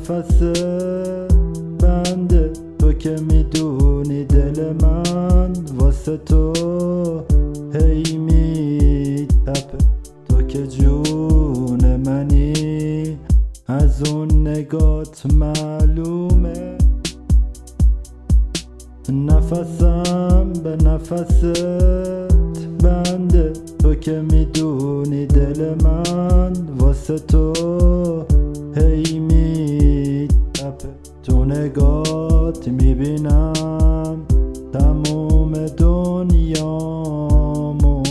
نفس بنده تو که میدونی دل من واسه تو هی میتپه، تو که جون منی از اون نگات معلومه. نفسم به نفست بنده تو که میدونی دل من واسه تو هی میتپه، تو نگات میبینم تموم دنیامو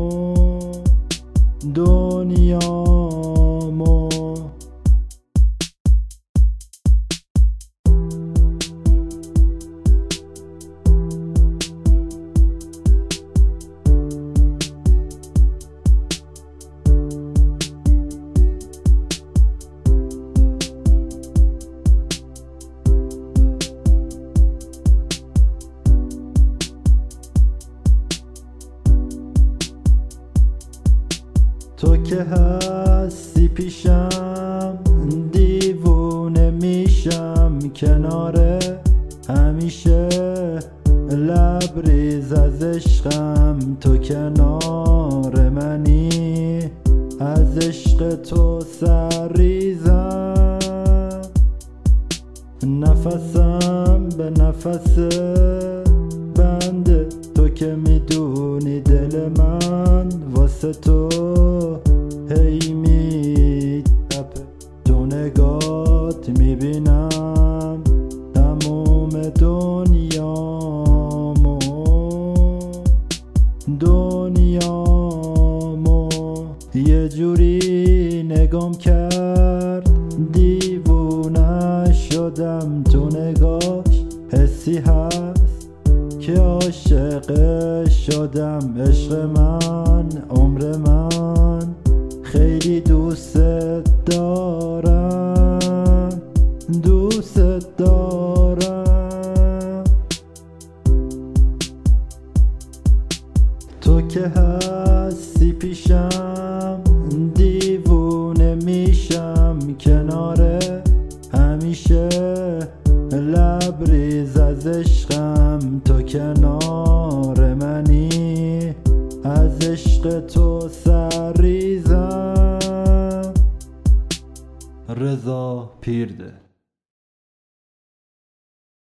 تو که هستی پیشم دیوونه میشم کناره، همیشه لبریز از عشقم تو کنار منی، از عشق تو سرریزم. نفسم به نفس بنده تو که میدونی دل من واسه تو هی میتپه، تو نگات میبینم تموم دنیامو یه جوری نگام کرد دیوونه شدم، تو نگاش حسی هست که عاشق شدم. عشق من عمر من خیلی دوست دارم، دوست دارم. تو که هستی پیشم دیوونه میشم کناره، همیشه لبریز از عشقم تو کنار منی، از عشق تو سرریزم. رضا پیرده.